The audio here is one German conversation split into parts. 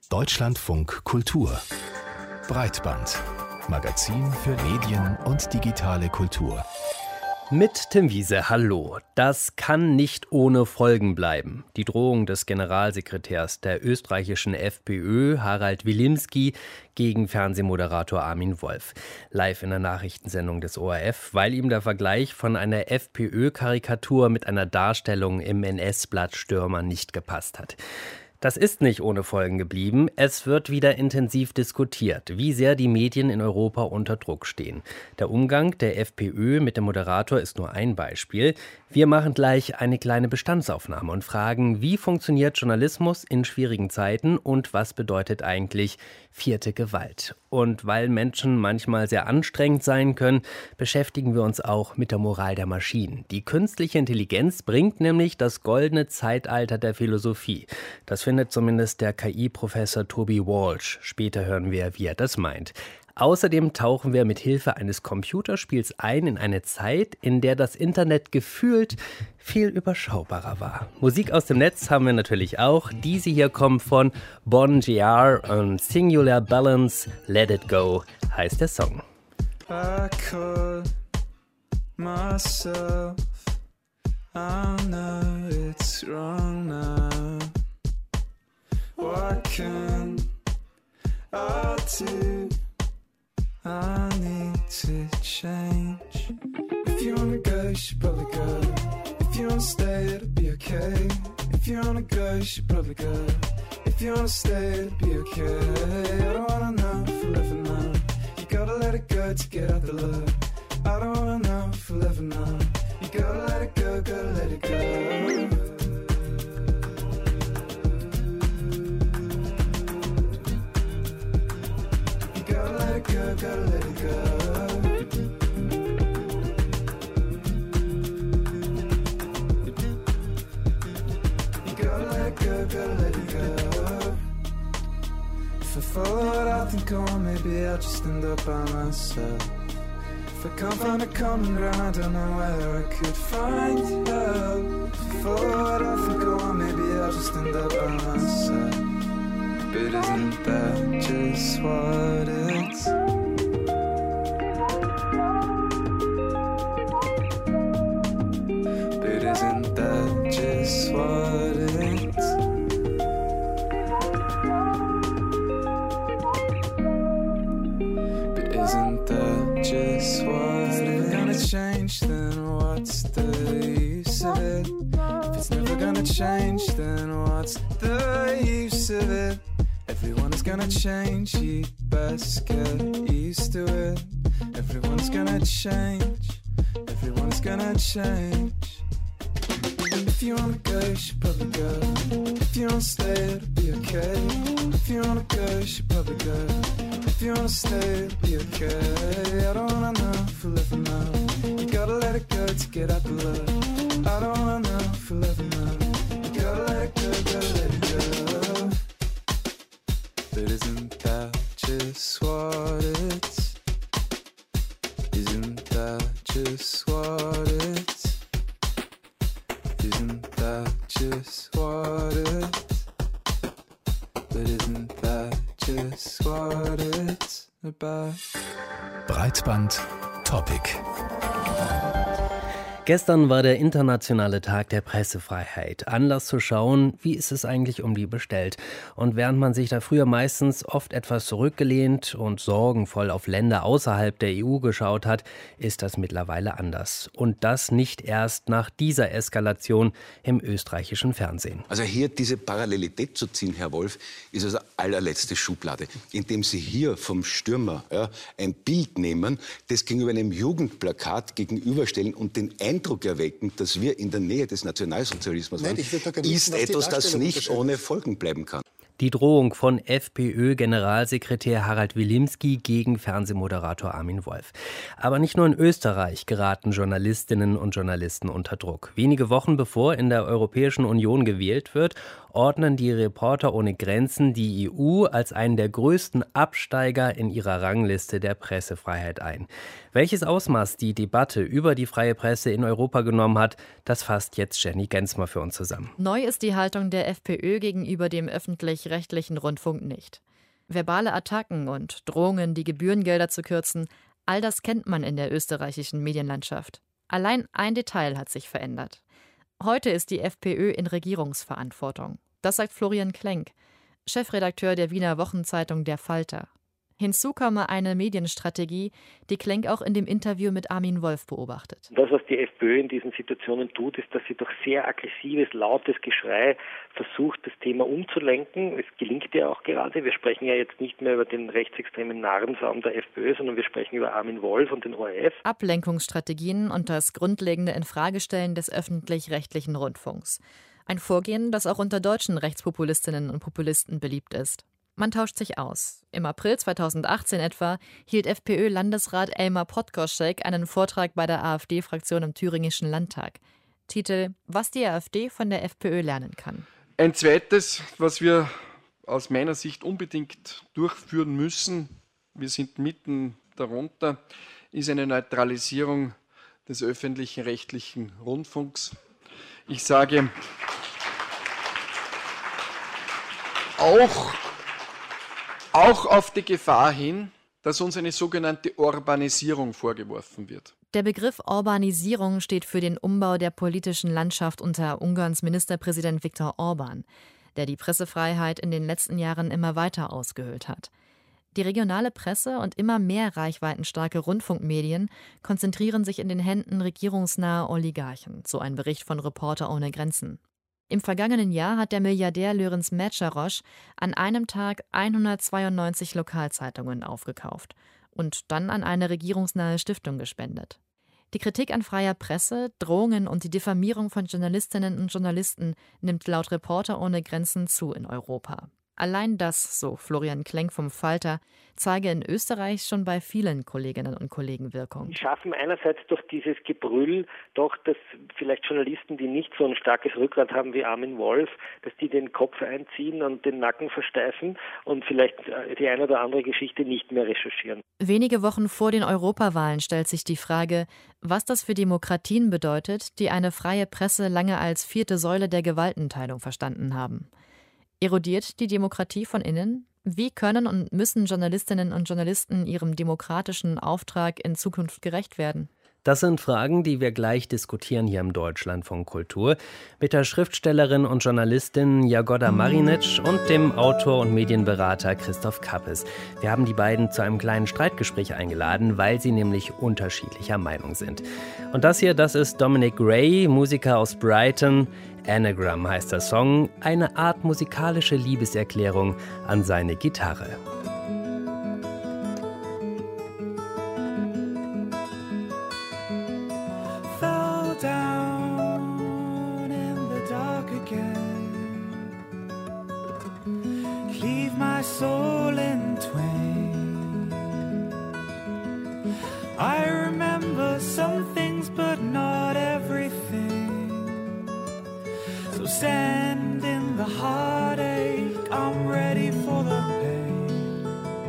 Deutschlandfunk Kultur Breitband. Magazin für Medien und digitale Kultur. Mit Tim Wiese, hallo. Das kann nicht ohne Folgen bleiben. Die Drohung des Generalsekretärs der österreichischen FPÖ, Harald Wilimski, gegen Fernsehmoderator Armin Wolf. Live in der Nachrichtensendung des ORF, weil ihm der Vergleich von einer FPÖ-Karikatur mit einer Darstellung im NS-Blatt Stürmer nicht gepasst hat. Das ist nicht ohne Folgen geblieben. Es wird wieder intensiv diskutiert, wie sehr die Medien in Europa unter Druck stehen. Der Umgang der FPÖ mit dem Moderator ist nur ein Beispiel. Wir machen gleich eine kleine Bestandsaufnahme und fragen, wie funktioniert Journalismus in schwierigen Zeiten und was bedeutet eigentlich vierte Gewalt? Und weil Menschen manchmal sehr anstrengend sein können, beschäftigen wir uns auch mit der Moral der Maschinen. Die künstliche Intelligenz bringt nämlich das goldene Zeitalter der Philosophie. Das findet zumindest der KI-Professor Toby Walsh. Später hören wir, wie er das meint. Außerdem tauchen wir mit Hilfe eines Computerspiels ein in eine Zeit, in der das Internet gefühlt viel überschaubarer war. Musik aus dem Netz haben wir natürlich auch. Diese hier kommt von Bon Giar und Singular Balance, Let It Go heißt der Song. I caught myself, I know it's wrong now. What can I do? I need to change. If you wanna go, you should probably go. If you wanna stay, it'll be okay. If you wanna go, you should probably go. If you wanna stay, it'll be okay. I don't wanna know if we'll ever know. You gotta let it go to get out the love. I don't wanna know if we'll ever know. You gotta let it go, gotta let it go. Gotta let it go. You gotta let it go, gotta let it go. If I follow what I think I want, maybe I'll just end up by myself. If I can't find a common ground, I don't know where I could find help. If I follow what I think I want, maybe I'll just end up by myself. But isn't that just what it's? But isn't that just what it's? But isn't that just what it's? If it's never gonna change, then what's the use of it? If it's never gonna change, then what's the use of it? Everyone's gonna change, you best get used to it. Everyone's gonna change, everyone's gonna change. If you wanna go, you should probably go. If you wanna stay, it'll be okay. If you wanna go, you should probably go. If you wanna stay, it'll be okay. I don't wanna know if we'll ever know. You gotta let it go to get out the love. I don't wanna know if we'll ever know. You gotta let it go, gotta let it go. But isn't that just what it's? Isn't that just what it's? Isn't that just what it's? But isn't that just what it's about? Breitband Topic. Gestern war der internationale Tag der Pressefreiheit. Anlass zu schauen, wie ist es eigentlich um die bestellt. Und während man sich da früher meistens oft etwas zurückgelehnt und sorgenvoll auf Länder außerhalb der EU geschaut hat, ist das mittlerweile anders. Und das nicht erst nach dieser Eskalation im österreichischen Fernsehen. Also hier diese Parallelität zu ziehen, Herr Wolf, ist also allerletzte Schublade. Indem Sie hier vom Stürmer ein Bild nehmen, das gegenüber einem Jugendplakat gegenüberstellen und den Eindruck erwecken, dass wir in der Nähe des Nationalsozialismus waren, ist etwas, das nicht ohne Folgen bleiben kann. Die Drohung von FPÖ-Generalsekretär Harald Wilimski gegen Fernsehmoderator Armin Wolf. Aber nicht nur in Österreich geraten Journalistinnen und Journalisten unter Druck. Wenige Wochen bevor in der Europäischen Union gewählt wird, ordnen die Reporter ohne Grenzen die EU als einen der größten Absteiger in ihrer Rangliste der Pressefreiheit ein. Welches Ausmaß die Debatte über die freie Presse in Europa genommen hat, das fasst jetzt Jenny Gensmer für uns zusammen. Neu ist die Haltung der FPÖ gegenüber dem öffentlich öffentlich-rechtlichen Rundfunk nicht. Verbale Attacken und Drohungen, die Gebührengelder zu kürzen, all das kennt man in der österreichischen Medienlandschaft. Allein ein Detail hat sich verändert. Heute ist die FPÖ in Regierungsverantwortung. Das sagt Florian Klenk, Chefredakteur der Wiener Wochenzeitung Der Falter. Hinzu komme eine Medienstrategie, die Klenk auch in dem Interview mit Armin Wolf beobachtet. Das, was die FPÖ in diesen Situationen tut, ist, dass sie durch sehr aggressives, lautes Geschrei versucht, das Thema umzulenken. Es gelingt ja auch gerade. Wir sprechen ja jetzt nicht mehr über den rechtsextremen Narrensaum der FPÖ, sondern wir sprechen über Armin Wolf und den ORF. Ablenkungsstrategien und das grundlegende Infragestellen des öffentlich-rechtlichen Rundfunks. Ein Vorgehen, das auch unter deutschen Rechtspopulistinnen und Populisten beliebt ist. Man tauscht sich aus. Im April 2018 etwa hielt FPÖ-Landesrat Elmar Podgoschek einen Vortrag bei der AfD-Fraktion im Thüringischen Landtag. Titel: Was die AfD von der FPÖ lernen kann. Ein zweites, was wir aus meiner Sicht unbedingt durchführen müssen, wir sind mitten darunter, ist eine Neutralisierung des öffentlichen rechtlichen Rundfunks. Ich sage auch auf die Gefahr hin, dass uns eine sogenannte Urbanisierung vorgeworfen wird. Der Begriff Urbanisierung steht für den Umbau der politischen Landschaft unter Ungarns Ministerpräsident Viktor Orbán, der die Pressefreiheit in den letzten Jahren immer weiter ausgehöhlt hat. Die regionale Presse und immer mehr reichweitenstarke Rundfunkmedien konzentrieren sich in den Händen regierungsnaher Oligarchen, so ein Bericht von Reporter ohne Grenzen. Im vergangenen Jahr hat der Milliardär Lörenz Medscharosch an einem Tag 192 Lokalzeitungen aufgekauft und dann an eine regierungsnahe Stiftung gespendet. Die Kritik an freier Presse, Drohungen und die Diffamierung von Journalistinnen und Journalisten nimmt laut Reporter ohne Grenzen zu in Europa. Allein das, so Florian Klenk vom Falter, zeige in Österreich schon bei vielen Kolleginnen und Kollegen Wirkung. Sie schaffen einerseits durch dieses Gebrüll doch, dass vielleicht Journalisten, die nicht so ein starkes Rückgrat haben wie Armin Wolf, dass die den Kopf einziehen und den Nacken versteifen und vielleicht die eine oder andere Geschichte nicht mehr recherchieren. Wenige Wochen vor den Europawahlen stellt sich die Frage, was das für Demokratien bedeutet, die eine freie Presse lange als 4. Säule der Gewaltenteilung verstanden haben. Erodiert die Demokratie von innen? Wie können und müssen Journalistinnen und Journalisten ihrem demokratischen Auftrag in Zukunft gerecht werden? Das sind Fragen, die wir gleich diskutieren hier im Deutschlandfunk Kultur mit der Schriftstellerin und Journalistin Jagoda Marinic und dem Autor und Medienberater Christoph Kappes. Wir haben die beiden zu einem kleinen Streitgespräch eingeladen, weil sie nämlich unterschiedlicher Meinung sind. Und das hier, das ist Dominic Gray, Musiker aus Brighton. Anagram heißt der Song, eine Art musikalische Liebeserklärung an seine Gitarre. Fell down in the dark again, cleave my soul in twain. I remember some things but not everything. So stand in the heartache, I'm ready for the pain.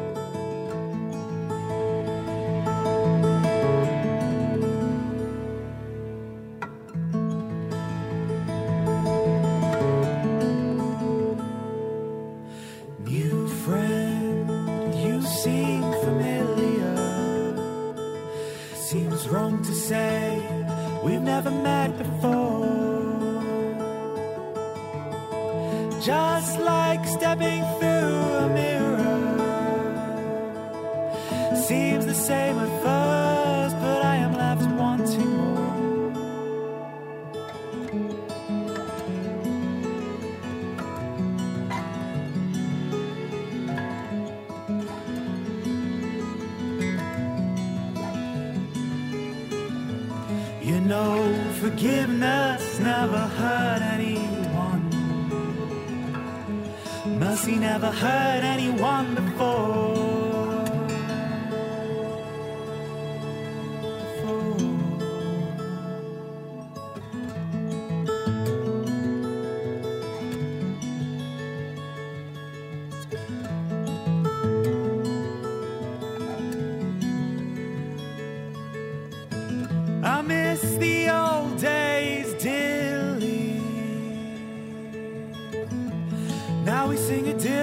New friend, you seem familiar. Seems wrong to say we've never met before. Just like stepping through a mirror. Seems the same at first, but I am left wanting more. You know, forgiveness never hurt anyone. Mercy never hurt anyone before. I miss the old days dearly. Now we sing a different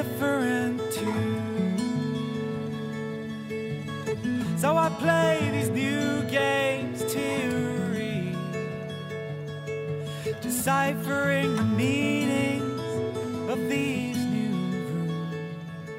deciphering the meanings of these new rules.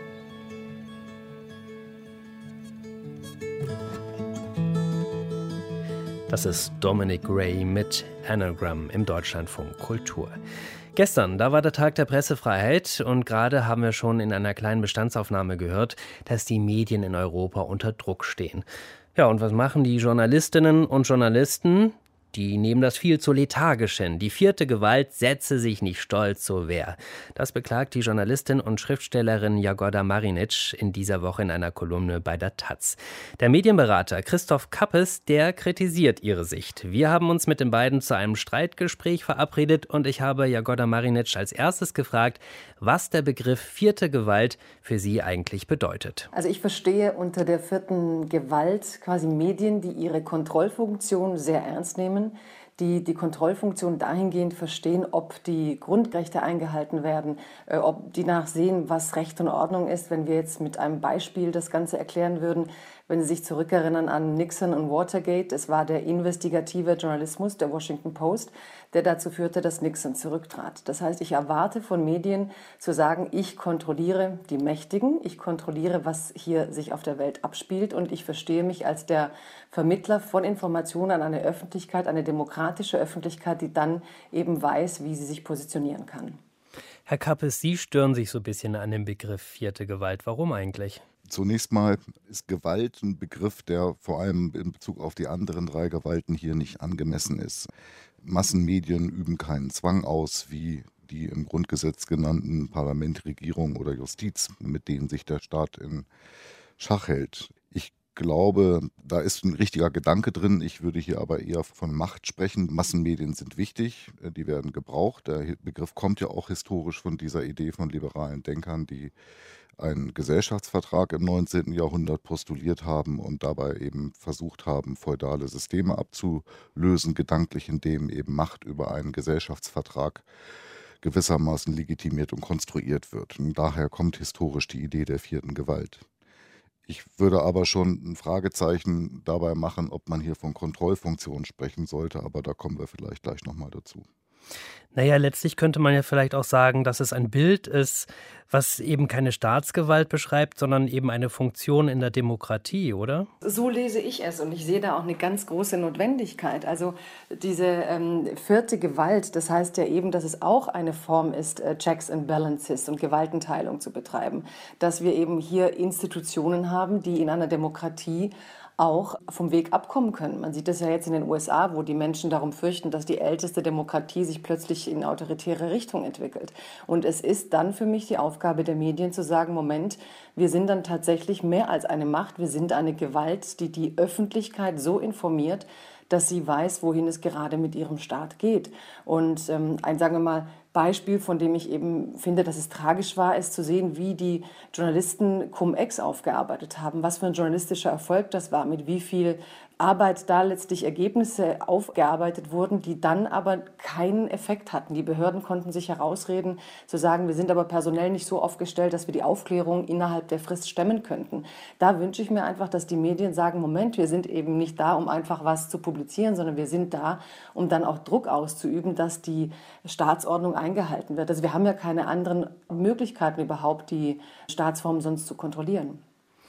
Das ist Dominic Ray mit Anagram im Deutschlandfunk Kultur. Gestern, da war der Tag der Pressefreiheit und gerade haben wir schon in einer kleinen Bestandsaufnahme gehört, dass die Medien in Europa unter Druck stehen. Ja, und was machen die Journalistinnen und Journalisten? Die nehmen das viel zu lethargisch hin. Die vierte Gewalt setze sich nicht stolz zur Wehr. Das beklagt die Journalistin und Schriftstellerin Jagoda Marinic in dieser Woche in einer Kolumne bei der taz. Der Medienberater Christoph Kappes, der kritisiert ihre Sicht. Wir haben uns mit den beiden zu einem Streitgespräch verabredet und ich habe Jagoda Marinic als erstes gefragt, was der Begriff vierte Gewalt für sie eigentlich bedeutet. Also ich verstehe unter der vierten Gewalt quasi Medien, die ihre Kontrollfunktion sehr ernst nehmen, die Kontrollfunktion dahingehend verstehen, ob die Grundrechte eingehalten werden, ob die nachsehen, was Recht und Ordnung ist. Wenn wir jetzt mit einem Beispiel das Ganze erklären würden, wenn Sie sich zurückerinnern an Nixon und Watergate, es war der investigative Journalismus der Washington Post, der dazu führte, dass Nixon zurücktrat. Das heißt, ich erwarte von Medien zu sagen, ich kontrolliere die Mächtigen, ich kontrolliere, was hier sich auf der Welt abspielt und ich verstehe mich als der Vermittler von Informationen an eine Öffentlichkeit, eine demokratische Öffentlichkeit, die dann eben weiß, wie sie sich positionieren kann. Herr Kappes, Sie stören sich so ein bisschen an dem Begriff vierte Gewalt. Warum eigentlich? Zunächst mal ist Gewalt ein Begriff, der vor allem in Bezug auf die anderen drei Gewalten hier nicht angemessen ist. Massenmedien üben keinen Zwang aus, wie die im Grundgesetz genannten Parlament, Regierung oder Justiz, mit denen sich der Staat in Schach hält. Ich glaube, da ist ein richtiger Gedanke drin. Ich würde hier aber eher von Macht sprechen. Massenmedien sind wichtig, die werden gebraucht. Der Begriff kommt ja auch historisch von dieser Idee von liberalen Denkern, die einen Gesellschaftsvertrag im 19. Jahrhundert postuliert haben und dabei eben versucht haben, feudale Systeme abzulösen, gedanklich, indem eben Macht über einen Gesellschaftsvertrag gewissermaßen legitimiert und konstruiert wird. Und daher kommt historisch die Idee der vierten Gewalt. Ich würde aber schon ein Fragezeichen dabei machen, ob man hier von Kontrollfunktionen sprechen sollte, aber da kommen wir vielleicht gleich nochmal dazu. Naja, letztlich könnte man ja vielleicht auch sagen, dass es ein Bild ist, was eben keine Staatsgewalt beschreibt, sondern eben eine Funktion in der Demokratie, oder? So lese ich es und ich sehe da auch eine ganz große Notwendigkeit. Also diese vierte Gewalt, das heißt ja eben, dass es auch eine Form ist, Checks and Balances und Gewaltenteilung zu betreiben. Dass wir eben hier Institutionen haben, die in einer Demokratie auch vom Weg abkommen können. Man sieht das ja jetzt in den USA, wo die Menschen darum fürchten, dass die älteste Demokratie sich plötzlich in autoritäre Richtung entwickelt. Und es ist dann für mich die Aufgabe der Medien zu sagen, Moment, wir sind dann tatsächlich mehr als eine Macht, wir sind eine Gewalt, die die Öffentlichkeit so informiert, dass sie weiß, wohin es gerade mit ihrem Staat geht. Und ein, sagen wir mal, Beispiel, von dem ich eben finde, dass es tragisch war, ist zu sehen, wie die Journalisten Cum-Ex aufgearbeitet haben, was für ein journalistischer Erfolg das war, mit wie viel Arbeit da letztlich Ergebnisse aufgearbeitet wurden, die dann aber keinen Effekt hatten. Die Behörden konnten sich herausreden, zu sagen, wir sind aber personell nicht so aufgestellt, dass wir die Aufklärung innerhalb der Frist stemmen könnten. Da wünsche ich mir einfach, dass die Medien sagen, Moment, wir sind eben nicht da, um einfach was zu publizieren, sondern wir sind da, um dann auch Druck auszuüben, dass die Staatsordnung eingehalten wird. Also wir haben ja keine anderen Möglichkeiten überhaupt, die Staatsform sonst zu kontrollieren.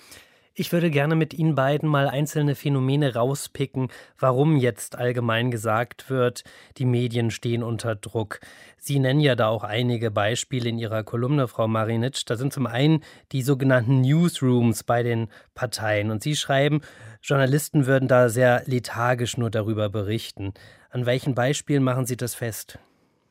Ich würde gerne mit Ihnen beiden mal einzelne Phänomene rauspicken, warum jetzt allgemein gesagt wird, die Medien stehen unter Druck. Sie nennen ja da auch einige Beispiele in Ihrer Kolumne, Frau Marinic. Da sind zum einen die sogenannten Newsrooms bei den Parteien. Und Sie schreiben, Journalisten würden da sehr lethargisch nur darüber berichten. An welchen Beispielen machen Sie das fest?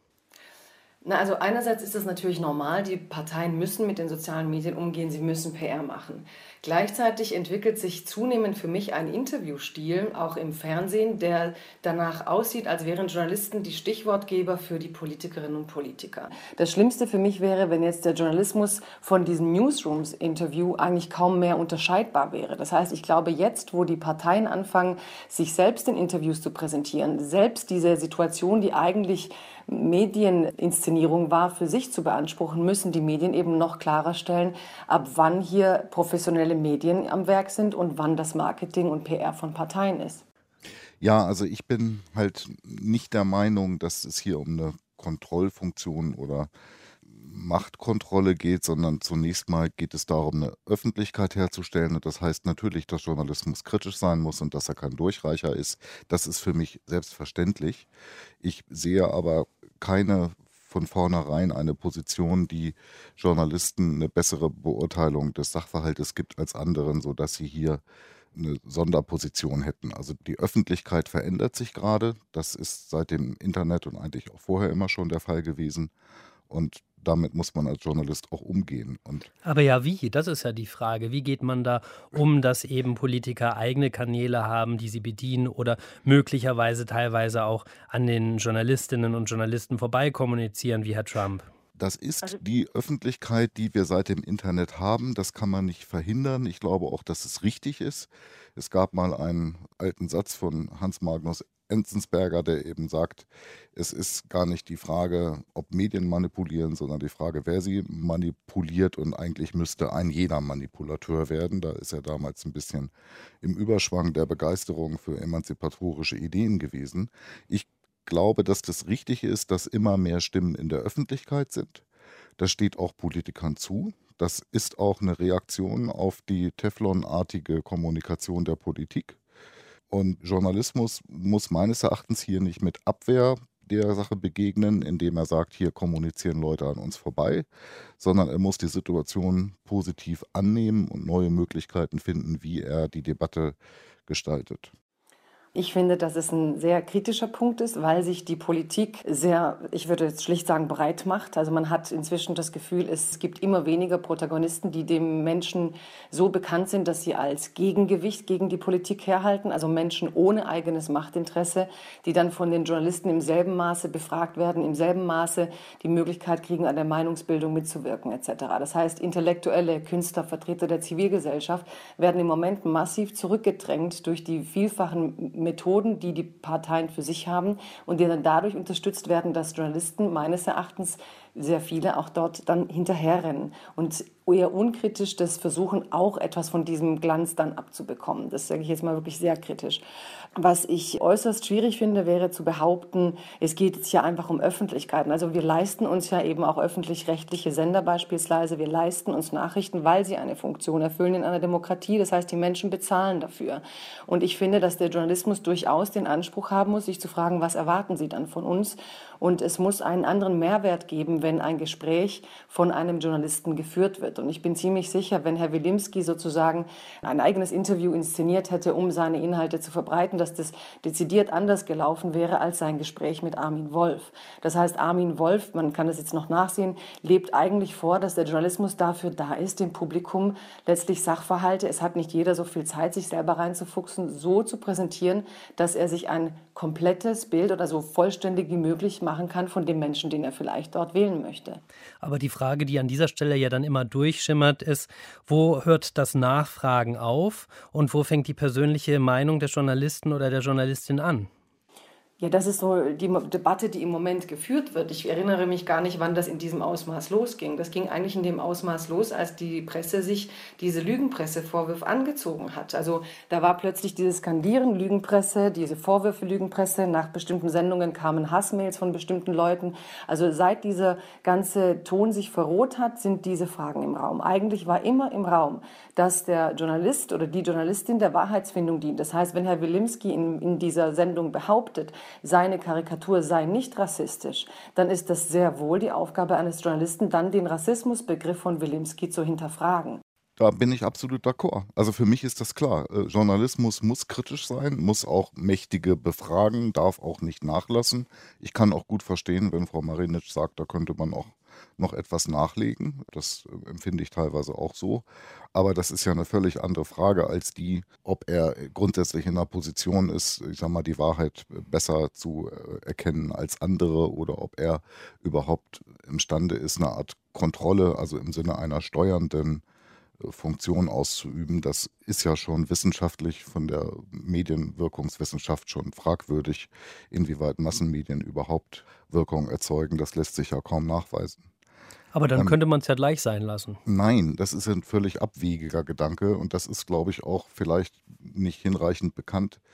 Na, also einerseits ist es natürlich normal, die Parteien müssen mit den sozialen Medien umgehen, sie müssen PR machen. Gleichzeitig entwickelt sich zunehmend für mich ein Interviewstil, auch im Fernsehen, der danach aussieht, als wären Journalisten die Stichwortgeber für die Politikerinnen und Politiker. Das Schlimmste für mich wäre, wenn jetzt der Journalismus von diesem Newsrooms-Interview eigentlich kaum mehr unterscheidbar wäre. Das heißt, ich glaube, jetzt, wo die Parteien anfangen, sich selbst in Interviews zu präsentieren, selbst diese Situation, die eigentlich Medieninszenierung war, für sich zu beanspruchen, müssen die Medien eben noch klarer stellen, ab wann hier professionelle Medien am Werk sind und wann das Marketing und PR von Parteien ist. Ja, also ich bin halt nicht der Meinung, dass es hier um eine Kontrollfunktion oder Machtkontrolle geht, sondern zunächst mal geht es darum, eine Öffentlichkeit herzustellen. Und das heißt natürlich, dass Journalismus kritisch sein muss und dass er kein Durchreicher ist. Das ist für mich selbstverständlich. Ich sehe aber keine von vornherein eine Position, die Journalisten eine bessere Beurteilung des Sachverhaltes gibt als anderen, sodass sie hier eine Sonderposition hätten. Also die Öffentlichkeit verändert sich gerade. Das ist seit dem Internet und eigentlich auch vorher immer schon der Fall gewesen. Und damit muss man als Journalist auch umgehen. Aber ja, wie? Das ist ja die Frage. Wie geht man da um, dass eben Politiker eigene Kanäle haben, die sie bedienen oder möglicherweise teilweise auch an den Journalistinnen und Journalisten vorbeikommunizieren, wie Herr Trump? Das ist die Öffentlichkeit, die wir seit dem Internet haben. Das kann man nicht verhindern. Ich glaube auch, dass es richtig ist. Es gab mal einen alten Satz von Hans Magnus Enzensberger, der eben sagt, es ist gar nicht die Frage, ob Medien manipulieren, sondern die Frage, wer sie manipuliert, und eigentlich müsste ein jeder Manipulateur werden. Da ist er damals ein bisschen im Überschwang der Begeisterung für emanzipatorische Ideen gewesen. Ich glaube, dass das richtig ist, dass immer mehr Stimmen in der Öffentlichkeit sind. Das steht auch Politikern zu. Das ist auch eine Reaktion auf die Teflonartige Kommunikation der Politik. Und Journalismus muss meines Erachtens hier nicht mit Abwehr der Sache begegnen, indem er sagt, hier kommunizieren Leute an uns vorbei, sondern er muss die Situation positiv annehmen und neue Möglichkeiten finden, wie er die Debatte gestaltet. Ich finde, dass es ein sehr kritischer Punkt ist, weil sich die Politik sehr, ich würde jetzt schlicht sagen, breit macht. Also man hat inzwischen das Gefühl, es gibt immer weniger Protagonisten, die dem Menschen so bekannt sind, dass sie als Gegengewicht gegen die Politik herhalten. Also Menschen ohne eigenes Machtinteresse, die dann von den Journalisten im selben Maße befragt werden, im selben Maße die Möglichkeit kriegen, an der Meinungsbildung mitzuwirken etc. Das heißt, Intellektuelle, Künstler, Vertreter der Zivilgesellschaft werden im Moment massiv zurückgedrängt durch die vielfachen Methoden, die die Parteien für sich haben und die dann dadurch unterstützt werden, dass Journalisten meines Erachtens sehr viele auch dort dann hinterherrennen und eher unkritisch das versuchen, auch etwas von diesem Glanz dann abzubekommen. Das sage ich jetzt mal wirklich sehr kritisch. Was ich äußerst schwierig finde, wäre zu behaupten, es geht jetzt hier einfach um Öffentlichkeiten. Also wir leisten uns ja eben auch öffentlich-rechtliche Sender beispielsweise. Wir leisten uns Nachrichten, weil sie eine Funktion erfüllen in einer Demokratie. Das heißt, die Menschen bezahlen dafür. Und ich finde, dass der Journalismus durchaus den Anspruch haben muss, sich zu fragen, was erwarten sie dann von uns? Und es muss einen anderen Mehrwert geben, wenn ein Gespräch von einem Journalisten geführt wird. Und ich bin ziemlich sicher, wenn Herr Wilimski sozusagen ein eigenes Interview inszeniert hätte, um seine Inhalte zu verbreiten, dass das dezidiert anders gelaufen wäre als sein Gespräch mit Armin Wolf. Das heißt, Armin Wolf, man kann das jetzt noch nachsehen, lebt eigentlich vor, dass der Journalismus dafür da ist, dem Publikum letztlich Sachverhalte, es hat nicht jeder so viel Zeit, sich selber reinzufuchsen, so zu präsentieren, dass er sich ein komplettes Bild oder so vollständig wie möglich machen kann von dem Menschen, den er vielleicht dort wählen möchte. Aber die Frage, die an dieser Stelle ja dann immer durchschimmert, ist, wo hört das Nachfragen auf und wo fängt die persönliche Meinung des Journalisten oder der Journalistin an? Ja, das ist so die Debatte, die im Moment geführt wird. Ich erinnere mich gar nicht, wann das in diesem Ausmaß losging. Das ging eigentlich in dem Ausmaß los, als die Presse sich diese Lügenpressevorwürfe angezogen hat. Also da war plötzlich dieses Skandieren Lügenpresse, diese Vorwürfe Lügenpresse. Nach bestimmten Sendungen kamen Hassmails von bestimmten Leuten. Also seit dieser ganze Ton sich verroht hat, sind diese Fragen im Raum. Eigentlich war immer im Raum, dass der Journalist oder die Journalistin der Wahrheitsfindung dient. Das heißt, wenn Herr Wilimski in dieser Sendung behauptet, seine Karikatur sei nicht rassistisch, dann ist das sehr wohl die Aufgabe eines Journalisten, dann den Rassismusbegriff von Wilimski zu hinterfragen. Da bin ich absolut d'accord. Also für mich ist das klar. Journalismus muss kritisch sein, muss auch Mächtige befragen, darf auch nicht nachlassen. Ich kann auch gut verstehen, wenn Frau Marinitsch sagt, da könnte man auch noch etwas nachlegen. Das empfinde ich teilweise auch so. Aber das ist ja eine völlig andere Frage als die, ob er grundsätzlich in einer Position ist, ich sag mal, die Wahrheit besser zu erkennen als andere oder ob er überhaupt imstande ist, eine Art Kontrolle, also im Sinne einer steuernden Funktion auszuüben. Das ist ja schon wissenschaftlich von der Medienwirkungswissenschaft schon fragwürdig, inwieweit Massenmedien überhaupt Wirkung erzeugen. Das lässt sich ja kaum nachweisen. Aber dann könnte man es ja gleich sein lassen. Nein, das ist ein völlig abwegiger Gedanke und das ist, glaube ich, auch vielleicht nicht hinreichend bekannt.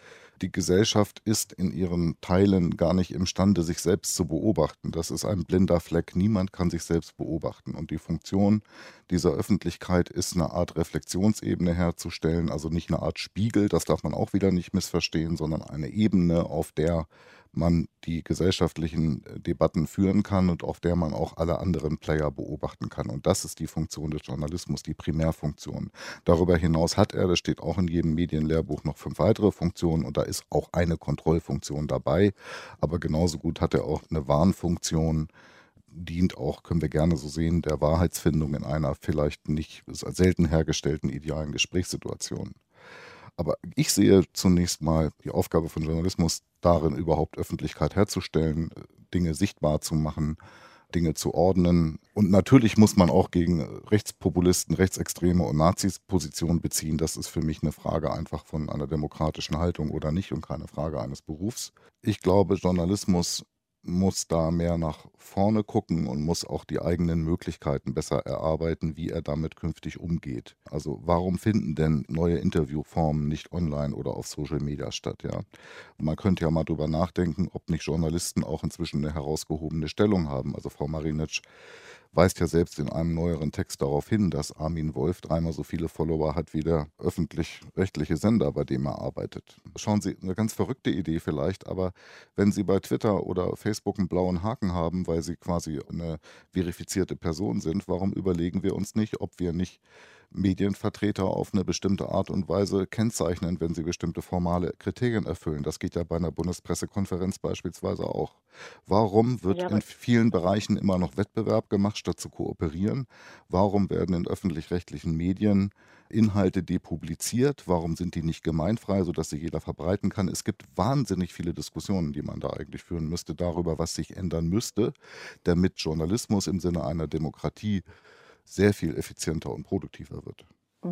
die Gesellschaft ist in ihren Teilen gar nicht imstande, sich selbst zu beobachten. Das ist ein blinder Fleck. Niemand kann sich selbst beobachten. Und die Funktion dieser Öffentlichkeit ist, eine Art Reflexionsebene herzustellen, also nicht eine Art Spiegel, das darf man auch wieder nicht missverstehen, sondern eine Ebene, auf der man die gesellschaftlichen Debatten führen kann und auf der man auch alle anderen Player beobachten kann. Und das ist die Funktion des Journalismus, die Primärfunktion. Darüber hinaus hat er, das steht auch in jedem Medienlehrbuch, noch 5 weitere Funktionen und da ist auch eine Kontrollfunktion dabei. Aber genauso gut hat er auch eine Warnfunktion, dient auch, können wir gerne so sehen, der Wahrheitsfindung in einer vielleicht nicht selten hergestellten idealen Gesprächssituation. Aber ich sehe zunächst mal die Aufgabe von Journalismus darin, überhaupt Öffentlichkeit herzustellen, Dinge sichtbar zu machen, Dinge zu ordnen. Und natürlich muss man auch gegen Rechtspopulisten, Rechtsextreme und Nazis Position beziehen. Das ist für mich eine Frage einfach von einer demokratischen Haltung oder nicht und keine Frage eines Berufs. Ich glaube, Journalismus muss da mehr nach vorne gucken und muss auch die eigenen Möglichkeiten besser erarbeiten, wie er damit künftig umgeht. Also warum finden denn neue Interviewformen nicht online oder auf Social Media statt? Ja? Man könnte ja mal drüber nachdenken, ob nicht Journalisten auch inzwischen eine herausgehobene Stellung haben. Also Frau Marinitsch weist ja selbst in einem neueren Text darauf hin, dass Armin Wolf 3-mal so viele Follower hat wie der öffentlich-rechtliche Sender, bei dem er arbeitet. Schauen Sie, eine ganz verrückte Idee vielleicht, aber wenn Sie bei Twitter oder Facebook einen blauen Haken haben, weil Sie quasi eine verifizierte Person sind, warum überlegen wir uns nicht, ob wir nicht Medienvertreter auf eine bestimmte Art und Weise kennzeichnen, wenn sie bestimmte formale Kriterien erfüllen. Das geht ja bei einer Bundespressekonferenz beispielsweise auch. Warum wird in vielen Bereichen immer noch Wettbewerb gemacht, statt zu kooperieren? Warum werden in öffentlich-rechtlichen Medien Inhalte depubliziert? Warum sind die nicht gemeinfrei, sodass sie jeder verbreiten kann? Es gibt wahnsinnig viele Diskussionen, die man da eigentlich führen müsste, darüber, was sich ändern müsste, damit Journalismus im Sinne einer Demokratie sehr viel effizienter und produktiver wird.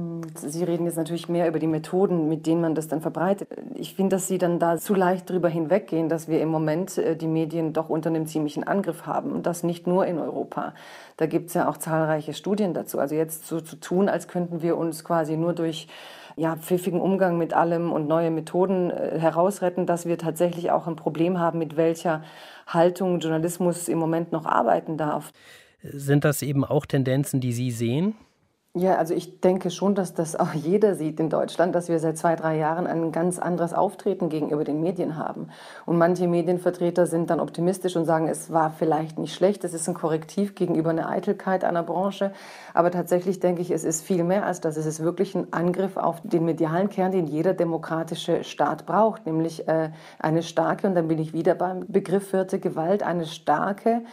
Sie reden jetzt natürlich mehr über die Methoden, mit denen man das dann verbreitet. Ich finde, dass Sie dann da zu leicht drüber hinweggehen, dass wir im Moment die Medien doch unter einem ziemlichen Angriff haben. Und das nicht nur in Europa. Da gibt es ja auch zahlreiche Studien dazu. Also jetzt so zu tun, als könnten wir uns quasi nur durch pfiffigen Umgang mit allem und neue Methoden herausretten, dass wir tatsächlich auch ein Problem haben, mit welcher Haltung Journalismus im Moment noch arbeiten darf. Sind das eben auch Tendenzen, die Sie sehen? Ja, also ich denke schon, dass das auch jeder sieht in Deutschland, dass wir seit 2-3 Jahren ein ganz anderes Auftreten gegenüber den Medien haben. Und manche Medienvertreter sind dann optimistisch und sagen, es war vielleicht nicht schlecht, es ist ein Korrektiv gegenüber einer Eitelkeit einer Branche. Aber tatsächlich denke ich, es ist viel mehr als das. Es ist wirklich ein Angriff auf den medialen Kern, den jeder demokratische Staat braucht, nämlich eine starke, und dann bin ich wieder beim Begriff 4. Gewalt, eine starke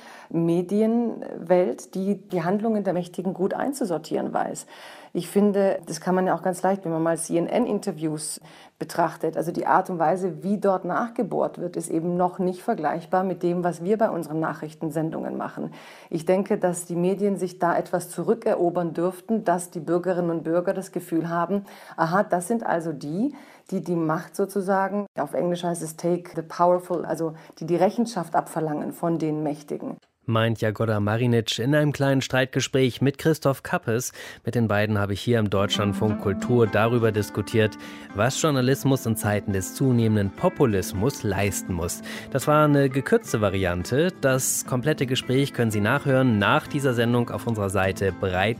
Medienwelt, die die Handlungen der Mächtigen gut einzusortieren weiß. Ich finde, das kann man ja auch ganz leicht, wenn man mal CNN-Interviews betrachtet. Also die Art und Weise, wie dort nachgebohrt wird, ist eben noch nicht vergleichbar mit dem, was wir bei unseren Nachrichtensendungen machen. Ich denke, dass die Medien sich da etwas zurückerobern dürften, dass die Bürgerinnen und Bürger das Gefühl haben, aha, das sind also die Macht sozusagen, auf Englisch heißt es take the powerful, also die Rechenschaft abverlangen von den Mächtigen. Meint Jagoda Marinitsch in einem kleinen Streitgespräch mit Christoph Kappes. Mit den beiden habe ich hier im Deutschlandfunk Kultur darüber diskutiert, was Journalismus in Zeiten des zunehmenden Populismus leisten muss. Das war eine gekürzte Variante. Das komplette Gespräch können Sie nachhören nach dieser Sendung auf unserer Seite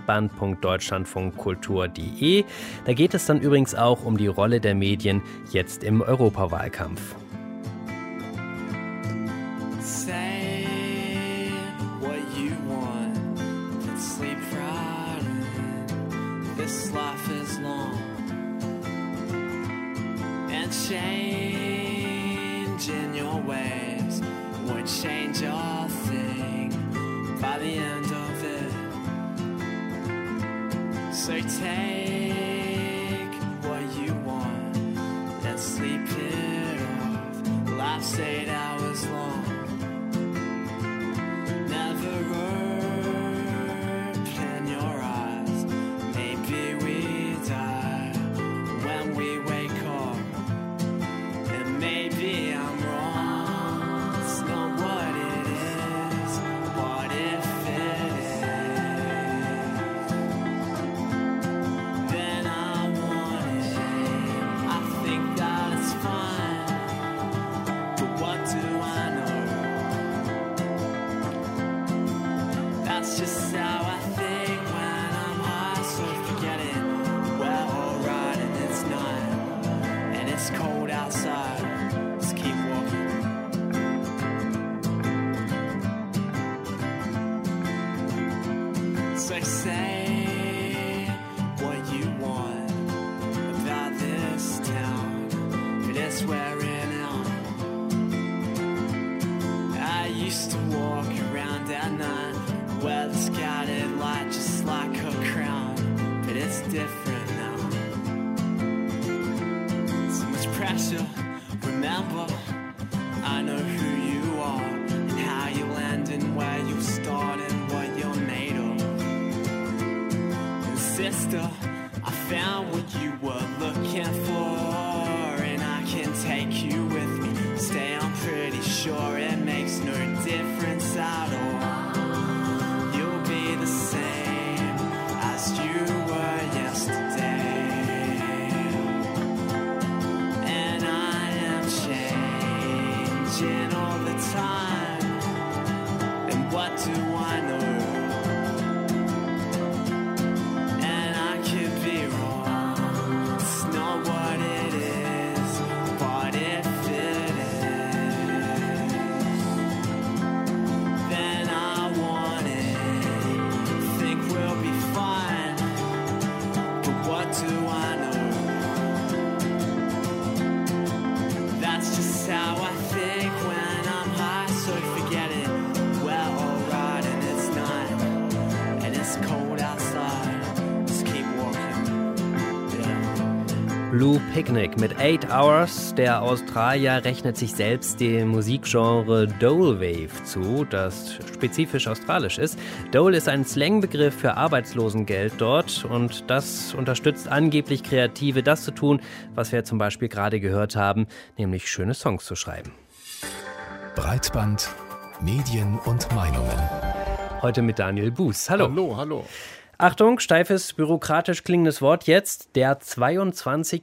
breitband.deutschlandfunkkultur.de. Da geht es dann übrigens auch um die Rolle der Medien jetzt im Europawahlkampf. Change in your ways would change your thing by the end of it. So take what you want and sleep it off. Life's 8 hours long. Never open your eyes. Maybe we die when we wake up. Maybe I'm wrong, it's not what it is, what if it is, then I want it, I think that it's fine, different now. So much pressure, remember, I know who you are and how you land and where you start and what you're made of. And sister, I found what you were looking for, and I can take you with me. Stay, I'm pretty sure it makes no difference at all. You'll be the same as you were yesterday, and I am changing all the time. And what do I know? And I could be wrong. It's not what it is, but if it is, then I want it. Think we'll be fine, but what do I know? That's just how I think when I'm high, so forget it. Well, alright, and it's night, and it's cold outside. Just keep walking, yeah. Blue Picnic mit 8 Hours. Der Australier rechnet sich selbst dem Musikgenre Dole Wave zu, das spezifisch australisch ist. Dole ist ein Slangbegriff für Arbeitslosengeld dort und das unterstützt angeblich Kreative, das zu tun, was wir zum Beispiel gerade gehört haben, nämlich schöne Songs zu schreiben. Breitband, Medien und Meinungen. Heute mit Daniel Buß. Hallo. Hallo, hallo. Achtung, steifes, bürokratisch klingendes Wort jetzt. Der 22.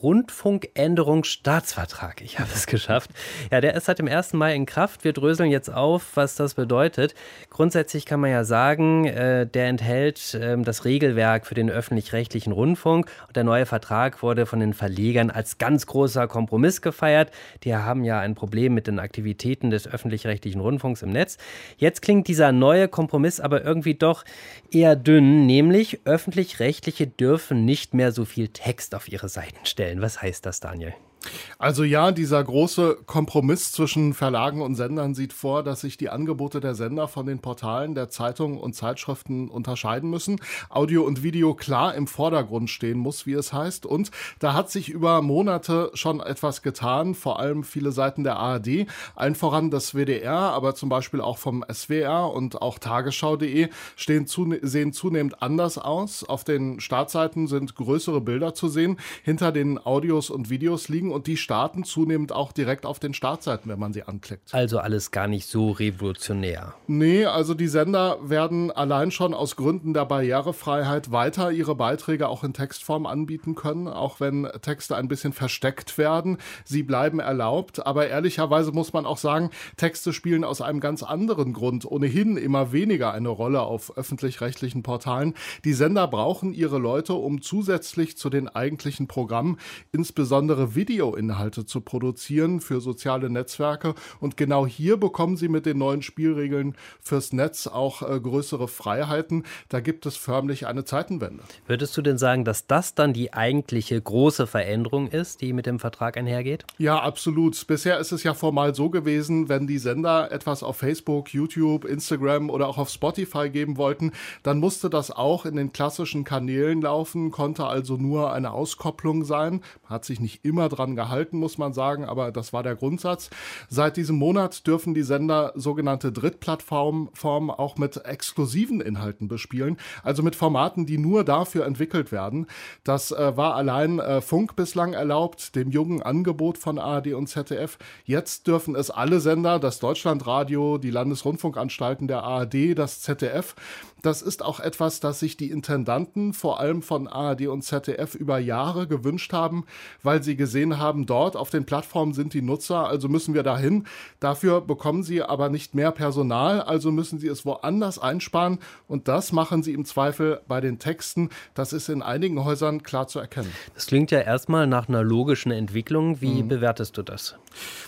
Rundfunkänderungsstaatsvertrag. Ich habe es geschafft. Ja, der ist seit dem 1. Mai in Kraft. Wir dröseln jetzt auf, was das bedeutet. Grundsätzlich kann man ja sagen, der enthält das Regelwerk für den öffentlich-rechtlichen Rundfunk. Und der neue Vertrag wurde von den Verlegern als ganz großer Kompromiss gefeiert. Die haben ja ein Problem mit den Aktivitäten des öffentlich-rechtlichen Rundfunks im Netz. Jetzt klingt dieser neue Kompromiss aber irgendwie doch eher dünn. Nämlich öffentlich-rechtliche dürfen nicht mehr so viel Text auf ihre Seiten stellen. Was heißt das, Daniel? Also ja, dieser große Kompromiss zwischen Verlagen und Sendern sieht vor, dass sich die Angebote der Sender von den Portalen der Zeitungen und Zeitschriften unterscheiden müssen. Audio und Video klar im Vordergrund stehen muss, wie es heißt. Und da hat sich über Monate schon etwas getan, vor allem viele Seiten der ARD, allen voran das WDR, aber zum Beispiel auch vom SWR und auch Tagesschau.de sehen zunehmend anders aus. Auf den Startseiten sind größere Bilder zu sehen. Hinter den Audios und Videos liegen und die starten zunehmend auch direkt auf den Startseiten, wenn man sie anklickt. Also alles gar nicht so revolutionär. Nee, also die Sender werden allein schon aus Gründen der Barrierefreiheit weiter ihre Beiträge auch in Textform anbieten können, auch wenn Texte ein bisschen versteckt werden. Sie bleiben erlaubt, aber ehrlicherweise muss man auch sagen, Texte spielen aus einem ganz anderen Grund ohnehin immer weniger eine Rolle auf öffentlich-rechtlichen Portalen. Die Sender brauchen ihre Leute, um zusätzlich zu den eigentlichen Programmen insbesondere Videoinhalte zu produzieren für soziale Netzwerke. Und genau hier bekommen sie mit den neuen Spielregeln fürs Netz auch größere Freiheiten. Da gibt es förmlich eine Zeitenwende. Würdest du denn sagen, dass das dann die eigentliche große Veränderung ist, die mit dem Vertrag einhergeht? Ja, absolut. Bisher ist es ja formal so gewesen, wenn die Sender etwas auf Facebook, YouTube, Instagram oder auch auf Spotify geben wollten, dann musste das auch in den klassischen Kanälen laufen, konnte also nur eine Auskopplung sein. Hat sich nicht immer dran gehalten, muss man sagen, aber das war der Grundsatz. Seit diesem Monat dürfen die Sender sogenannte Drittplattformen auch mit exklusiven Inhalten bespielen, also mit Formaten, die nur dafür entwickelt werden. Das war allein Funk bislang erlaubt, dem jungen Angebot von ARD und ZDF. Jetzt dürfen es alle Sender, das Deutschlandradio, die Landesrundfunkanstalten der ARD, das ZDF. Das ist auch etwas, das sich die Intendanten vor allem von ARD und ZDF über Jahre gewünscht haben, weil sie gesehen haben, dort auf den Plattformen sind die Nutzer, also müssen wir dahin. Dafür bekommen sie aber nicht mehr Personal, also müssen sie es woanders einsparen und das machen sie im Zweifel bei den Texten. Das ist in einigen Häusern klar zu erkennen. Das klingt ja erstmal nach einer logischen Entwicklung. Wie bewertest du das?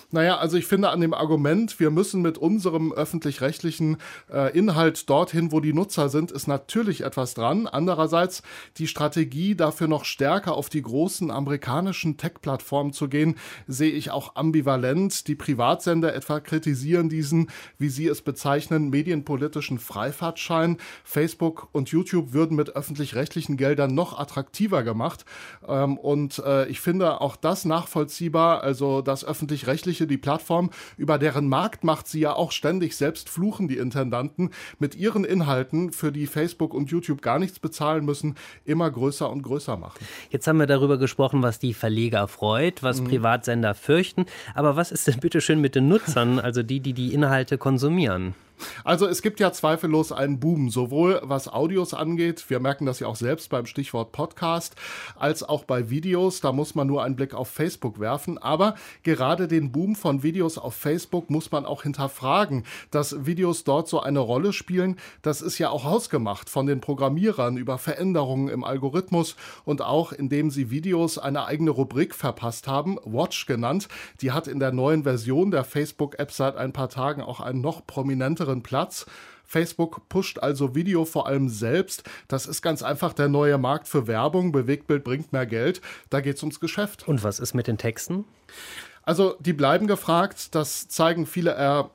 Naja, also ich finde an dem Argument, wir müssen mit unserem öffentlich-rechtlichen Inhalt dorthin, wo die Nutzer sind, ist natürlich etwas dran. Andererseits die Strategie, dafür noch stärker auf die großen amerikanischen Tech-Plattformen zu gehen, sehe ich auch ambivalent. Die Privatsender etwa kritisieren diesen, wie sie es bezeichnen, medienpolitischen Freifahrtschein. Facebook und YouTube würden mit öffentlich-rechtlichen Geldern noch attraktiver gemacht. Und ich finde auch das nachvollziehbar, also das öffentlich-rechtliche, die Plattform, über deren Marktmacht sie ja auch ständig selbst fluchen, die Intendanten, mit ihren Inhalten, für die Facebook und YouTube gar nichts bezahlen müssen, immer größer und größer machen. Jetzt haben wir darüber gesprochen, was die Verleger freut, was Privatsender fürchten. Aber was ist denn bitte schön mit den Nutzern, also die Inhalte konsumieren? Also es gibt ja zweifellos einen Boom, sowohl was Audios angeht, wir merken das ja auch selbst beim Stichwort Podcast, als auch bei Videos, da muss man nur einen Blick auf Facebook werfen, aber gerade den Boom von Videos auf Facebook muss man auch hinterfragen, dass Videos dort so eine Rolle spielen, das ist ja auch hausgemacht von den Programmierern über Veränderungen im Algorithmus und auch indem sie Videos eine eigene Rubrik verpasst haben, Watch genannt, die hat in der neuen Version der Facebook-App seit ein paar Tagen auch einen noch prominenteren Platz. Facebook pusht also Video vor allem selbst. Das ist ganz einfach der neue Markt für Werbung. Bewegtbild bringt mehr Geld. Da geht es ums Geschäft. Und was ist mit den Texten? Also die bleiben gefragt, das zeigen viele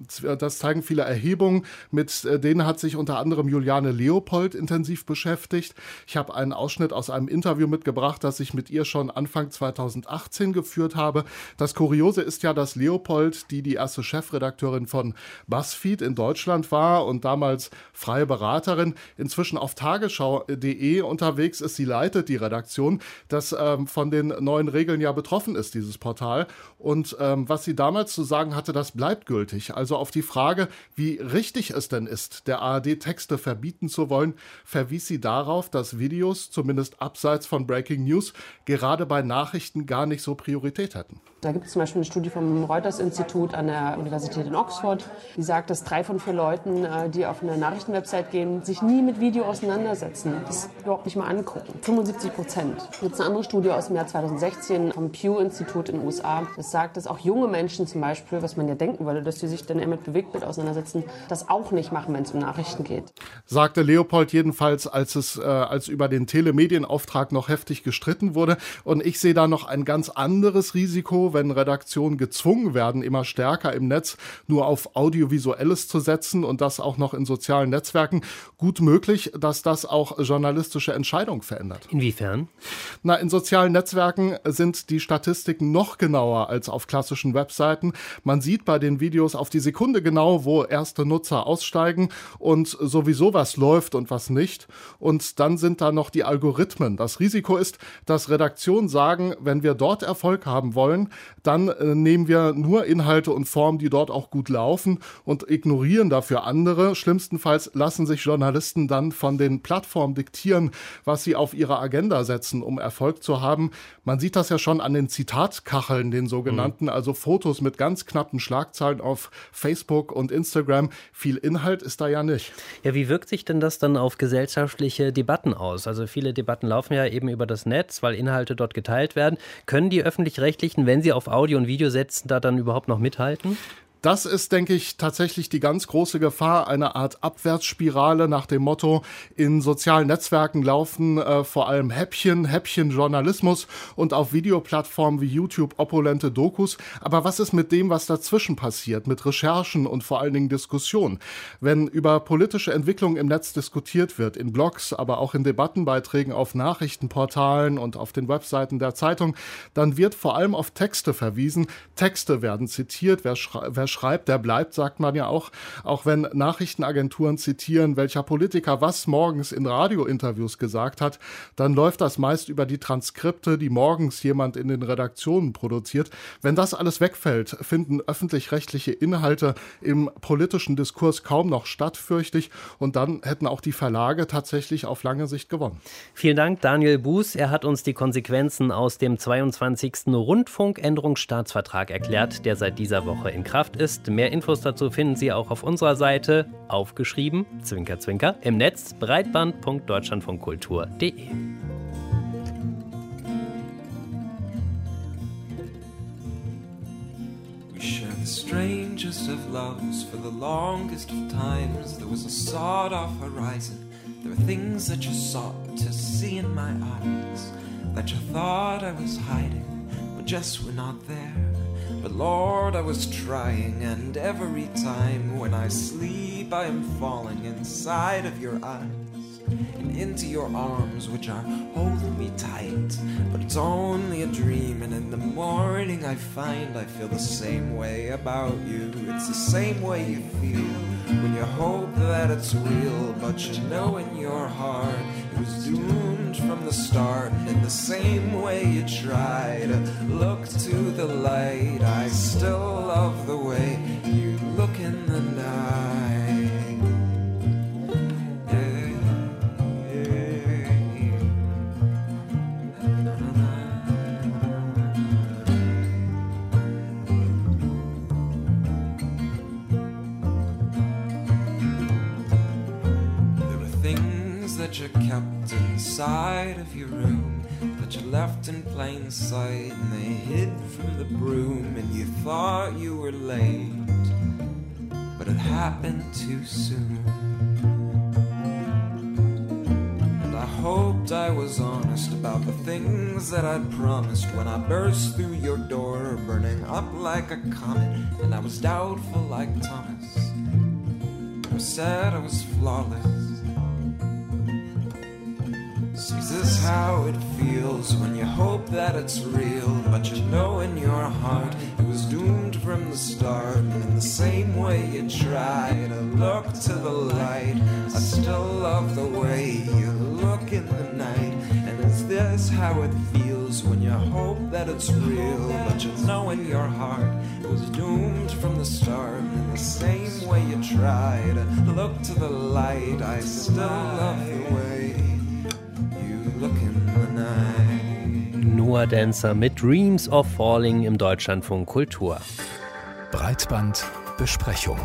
Erhebungen, mit denen hat sich unter anderem Juliane Leopold intensiv beschäftigt. Ich habe einen Ausschnitt aus einem Interview mitgebracht, das ich mit ihr schon Anfang 2018 geführt habe. Das Kuriose ist ja, dass Leopold, die erste Chefredakteurin von BuzzFeed in Deutschland war und damals freie Beraterin, inzwischen auf tagesschau.de unterwegs ist. Sie leitet die Redaktion, das von den neuen Regeln ja betroffen ist, dieses Portal. Und was sie damals zu sagen hatte, das bleibt gültig. Also auf die Frage, wie richtig es denn ist, der ARD Texte verbieten zu wollen, verwies sie darauf, dass Videos, zumindest abseits von Breaking News, gerade bei Nachrichten gar nicht so Priorität hätten. Da gibt es zum Beispiel eine Studie vom Reuters-Institut an der Universität in Oxford, die sagt, dass 3 von 4 Leuten, die auf eine Nachrichtenwebsite gehen, sich nie mit Video auseinandersetzen, das überhaupt nicht mal angucken. 75%. Jetzt eine andere Studie aus dem Jahr 2016 vom Pew-Institut in den USA, das sagt, dass auch junge Menschen zum Beispiel, was man ja denken würde, dass die sich dann eher mit Bewegtbild auseinandersetzen, das auch nicht machen, wenn es um Nachrichten geht. Sagte Leopold jedenfalls, als über den Telemedienauftrag noch heftig gestritten wurde. Und ich sehe da noch ein ganz anderes Risiko, wenn Redaktionen gezwungen werden, immer stärker im Netz nur auf Audiovisuelles zu setzen und das auch noch in sozialen Netzwerken. Gut möglich, dass das auch journalistische Entscheidungen verändert. Inwiefern? Na, in sozialen Netzwerken sind die Statistiken noch genauer als auf klassischen Webseiten. Man sieht bei den Videos auf die Sekunde genau, wo erste Nutzer aussteigen und sowieso was läuft und was nicht. Und dann sind da noch die Algorithmen. Das Risiko ist, dass Redaktionen sagen, wenn wir dort Erfolg haben wollen, dann nehmen wir nur Inhalte und Formen, die dort auch gut laufen und ignorieren dafür andere. Schlimmstenfalls lassen sich Journalisten dann von den Plattformen diktieren, was sie auf ihre Agenda setzen, um Erfolg zu haben. Man sieht das ja schon an den Zitatkacheln, den sogenannten, also Fotos mit ganz knappen Schlagzeilen auf Facebook und Instagram. Viel Inhalt ist da ja nicht. Ja, wie wirkt sich denn das dann auf gesellschaftliche Debatten aus? Also viele Debatten laufen ja eben über das Netz, weil Inhalte dort geteilt werden. Können die Öffentlich-Rechtlichen, wenn sie auf Audio und Video setzen, da dann überhaupt noch mithalten? Das ist, denke ich, tatsächlich die ganz große Gefahr, eine Art Abwärtsspirale nach dem Motto, in sozialen Netzwerken laufen vor allem Häppchen-Journalismus und auf Videoplattformen wie YouTube opulente Dokus. Aber was ist mit dem, was dazwischen passiert, mit Recherchen und vor allen Dingen Diskussionen? Wenn über politische Entwicklungen im Netz diskutiert wird, in Blogs, aber auch in Debattenbeiträgen auf Nachrichtenportalen und auf den Webseiten der Zeitung, dann wird vor allem auf Texte verwiesen. Texte werden zitiert, wer schreibt, der bleibt, sagt man ja auch. Auch wenn Nachrichtenagenturen zitieren, welcher Politiker was morgens in Radiointerviews gesagt hat, dann läuft das meist über die Transkripte, die morgens jemand in den Redaktionen produziert. Wenn das alles wegfällt, finden öffentlich-rechtliche Inhalte im politischen Diskurs kaum noch statt, fürchte ich. Und dann hätten auch die Verlage tatsächlich auf lange Sicht gewonnen. Vielen Dank, Daniel Buß. Er hat uns die Konsequenzen aus dem 22. Rundfunkänderungsstaatsvertrag erklärt, der seit dieser Woche in Kraft ist. Mehr Infos dazu finden Sie auch auf unserer Seite, aufgeschrieben, Zwinker, Zwinker, im Netz breitband.deutschlandfunkkultur.de. We share strangest of loves. For the longest of times there was a sawed-off horizon. There were things that you sought to see in my eyes, that you thought I was hiding, but just were not there. But Lord, I was trying, and every time when I sleep I am falling inside of your eyes and into your arms, which are holding me tight. But it's only a dream, and in the morning I find I feel the same way about you. It's the same way you feel when you hope that it's real, but you know in your heart it was doomed from the start. And in the same way you try to look to the light, I still love the way you look in the night. That you kept inside of your room, that you left in plain sight, and they hid from the broom, and you thought you were late, but it happened too soon. And I hoped I was honest about the things that I'd promised when I burst through your door, burning up like a comet, and I was doubtful like Thomas. I said I was flawless. Is this how it feels when you hope that it's real, but you know in your heart it was doomed from the start? And in the same way you try to look to the light, I still love the way you look in the night. And is this how it feels when you hope that it's real, but you know in your heart it was doomed from the start? And in the same way you try to look to the light, I still love the way look in the night. Noah Dancer mit Dreams of Falling im Deutschlandfunk Kultur. Breitbandbesprechung.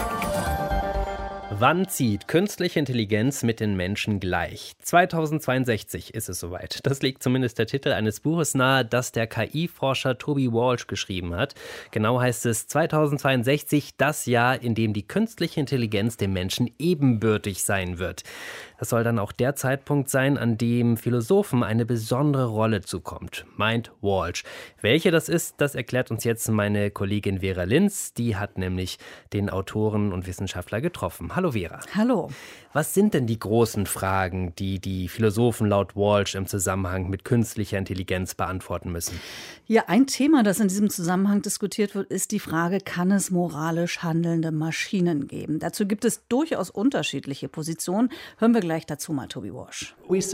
Wann zieht künstliche Intelligenz mit den Menschen gleich? 2062 ist es soweit. Das legt zumindest der Titel eines Buches nahe, das der KI-Forscher Toby Walsh geschrieben hat. Genau heißt es 2062, das Jahr, in dem die künstliche Intelligenz dem Menschen ebenbürtig sein wird. Das soll dann auch der Zeitpunkt sein, an dem Philosophen eine besondere Rolle zukommt, meint Walsh. Welche das ist, das erklärt uns jetzt meine Kollegin Vera Linz. Die hat nämlich den Autoren und Wissenschaftler getroffen. Hallo Vera. Hallo. Was sind denn die großen Fragen, die die Philosophen laut Walsh im Zusammenhang mit künstlicher Intelligenz beantworten müssen? Ja, ein Thema, das in diesem Zusammenhang diskutiert wird, ist die Frage, kann es moralisch handelnde Maschinen geben? Dazu gibt es durchaus unterschiedliche Positionen. Hören wir gleich dazu mal Toby Walsh.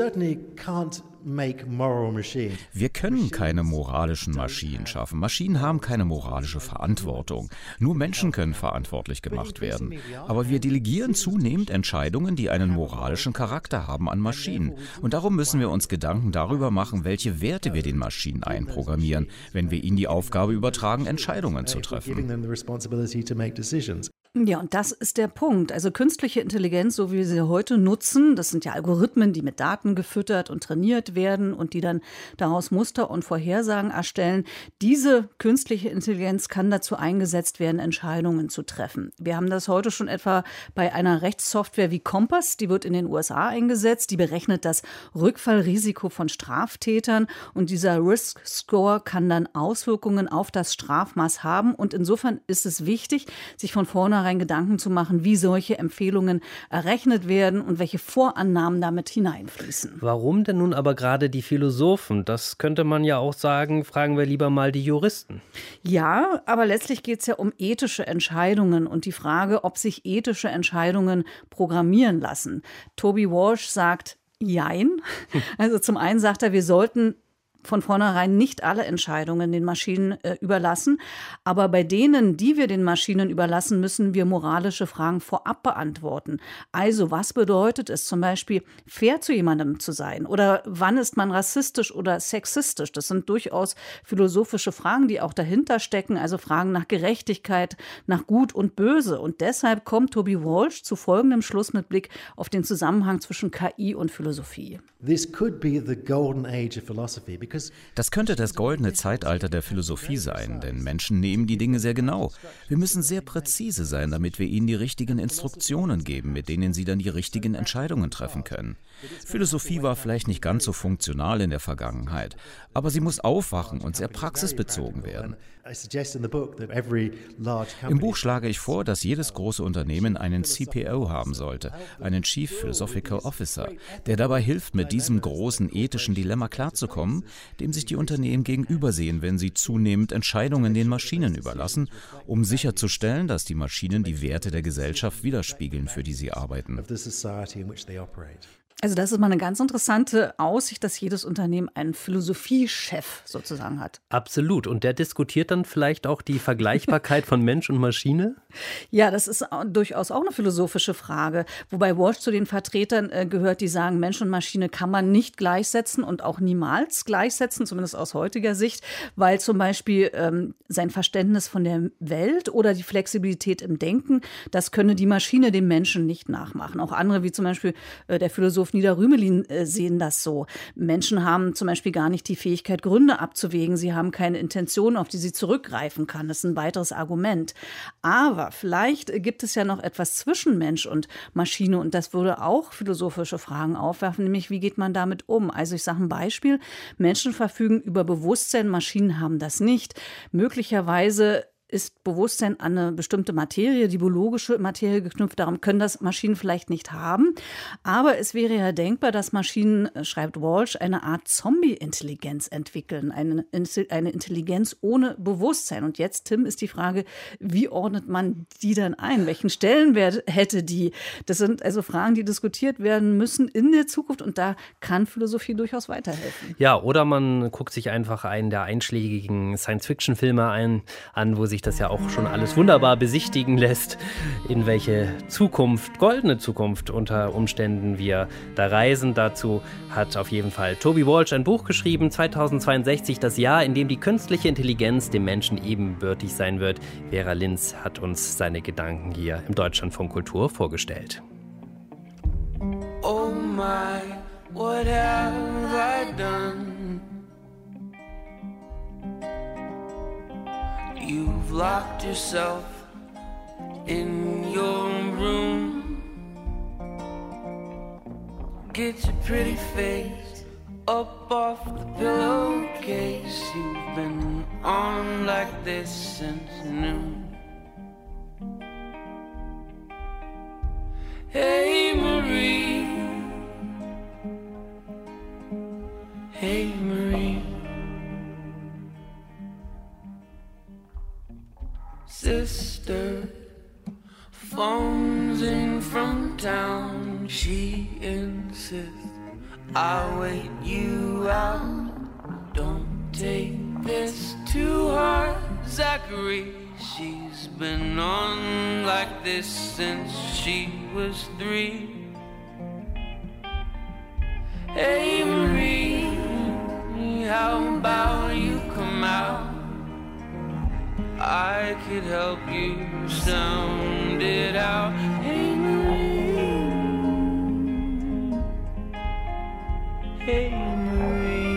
Wir können keine moralischen Maschinen schaffen. Maschinen haben keine moralische Verantwortung. Nur Menschen können verantwortlich gemacht werden. Aber wir delegieren zunehmend Entscheidungen, die einen moralischen Charakter haben, an Maschinen. Und darum müssen wir uns Gedanken darüber machen, welche Werte wir den Maschinen einprogrammieren, wenn wir ihnen die Aufgabe übertragen, Entscheidungen zu treffen. Ja, und das ist der Punkt. Also künstliche Intelligenz, so wie wir sie heute nutzen, das sind ja Algorithmen, die mit Daten gefüttert und trainiert werden und die dann daraus Muster und Vorhersagen erstellen. Diese künstliche Intelligenz kann dazu eingesetzt werden, Entscheidungen zu treffen. Wir haben das heute schon etwa bei einer Rechtssoftware wie Compass, die wird in den USA eingesetzt. Die berechnet das Rückfallrisiko von Straftätern und dieser Risk Score kann dann Auswirkungen auf das Strafmaß haben. Und insofern ist es wichtig, sich von vornherein Gedanken zu machen, wie solche Empfehlungen errechnet werden und welche Vorannahmen damit hineinfließen. Warum denn nun aber gerade die Philosophen? Das könnte man ja auch sagen, fragen wir lieber mal die Juristen. Ja, aber letztlich geht es ja um ethische Entscheidungen und die Frage, ob sich ethische Entscheidungen programmieren lassen. Toby Walsh sagt, jein. Also zum einen sagt er, wir sollten von vornherein nicht alle Entscheidungen den Maschinen überlassen. Aber bei denen, die wir den Maschinen überlassen, müssen wir moralische Fragen vorab beantworten. Also was bedeutet es zum Beispiel, fair zu jemandem zu sein? Oder wann ist man rassistisch oder sexistisch? Das sind durchaus philosophische Fragen, die auch dahinter stecken. Also Fragen nach Gerechtigkeit, nach Gut und Böse. Und deshalb kommt Toby Walsh zu folgendem Schluss mit Blick auf den Zusammenhang zwischen KI und Philosophie. This could be the golden age of philosophy. Das könnte das goldene Zeitalter der Philosophie sein, denn Menschen nehmen die Dinge sehr genau. Wir müssen sehr präzise sein, damit wir ihnen die richtigen Instruktionen geben, mit denen sie dann die richtigen Entscheidungen treffen können. Philosophie war vielleicht nicht ganz so funktional in der Vergangenheit, aber sie muss aufwachen und sehr praxisbezogen werden. Im Buch schlage ich vor, dass jedes große Unternehmen einen CPO haben sollte, einen Chief Philosophical Officer, der dabei hilft, mit diesem großen ethischen Dilemma klarzukommen, dem sich die Unternehmen gegenübersehen, wenn sie zunehmend Entscheidungen den Maschinen überlassen, um sicherzustellen, dass die Maschinen die Werte der Gesellschaft widerspiegeln, für die sie arbeiten. Also das ist mal eine ganz interessante Aussicht, dass jedes Unternehmen einen Philosophiechef sozusagen hat. Absolut. Und der diskutiert dann vielleicht auch die Vergleichbarkeit von Mensch und Maschine? Ja, das ist durchaus auch eine philosophische Frage. Wobei Walsh zu den Vertretern gehört, die sagen, Mensch und Maschine kann man nicht gleichsetzen und auch niemals gleichsetzen, zumindest aus heutiger Sicht, weil zum Beispiel sein Verständnis von der Welt oder die Flexibilität im Denken, das könne die Maschine dem Menschen nicht nachmachen. Auch andere, wie zum Beispiel der Philosoph Nida Rümelin, sehen das so. Menschen haben zum Beispiel gar nicht die Fähigkeit, Gründe abzuwägen. Sie haben keine Intention, auf die sie zurückgreifen kann. Das ist ein weiteres Argument. Aber vielleicht gibt es ja noch etwas zwischen Mensch und Maschine und das würde auch philosophische Fragen aufwerfen, nämlich wie geht man damit um? Also ich sage ein Beispiel, Menschen verfügen über Bewusstsein, Maschinen haben das nicht. Möglicherweise ist Bewusstsein an eine bestimmte Materie, die biologische Materie geknüpft. Darum können das Maschinen vielleicht nicht haben. Aber es wäre ja denkbar, dass Maschinen, schreibt Walsh, eine Art Zombie-Intelligenz entwickeln. Eine Intelligenz ohne Bewusstsein. Und jetzt, Tim, ist die Frage, wie ordnet man die dann ein? Welchen Stellenwert hätte die? Das sind also Fragen, die diskutiert werden müssen in der Zukunft. Und da kann Philosophie durchaus weiterhelfen. Ja, oder man guckt sich einfach einen der einschlägigen Science-Fiction-Filme an, wo sich das ja auch schon alles wunderbar besichtigen lässt, in welche Zukunft, goldene Zukunft unter Umständen wir da reisen. Dazu hat auf jeden Fall Toby Walsh ein Buch geschrieben, 2062, das Jahr, in dem die künstliche Intelligenz dem Menschen ebenbürtig sein wird. Vera Linz hat uns seine Gedanken hier im Deutschlandfunk Kultur vorgestellt. Oh my, what have I done? You've locked yourself in your room. Get your pretty face up off the pillowcase. You've been on like this since noon. Hey Marie, hey Marie. Sister phones in from town. She insists I wait you out. Don't take this too hard, Zachary. She's been on like this since she was 3. Hey Marie, how about you come out? I could help you sound it out. Hey Marie, hey Marie.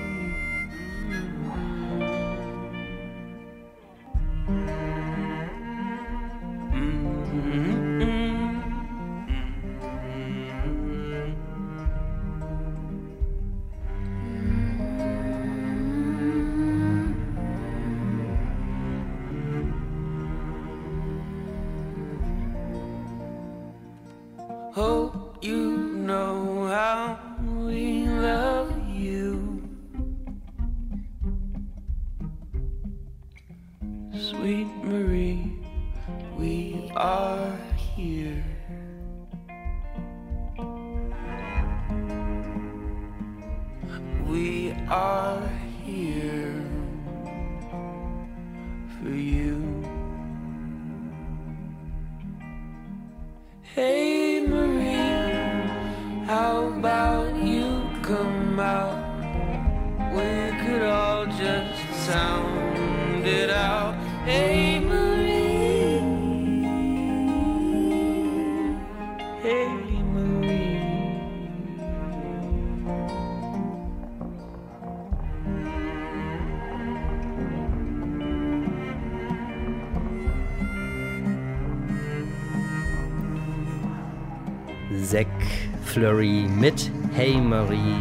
Hope you know how we love you, sweet Marie, we are here. We are here for you. Hey Marie, how about you come out? We could all just sound it out. Hey Marie, hey Marie. Zack Fleury mit Hey Marie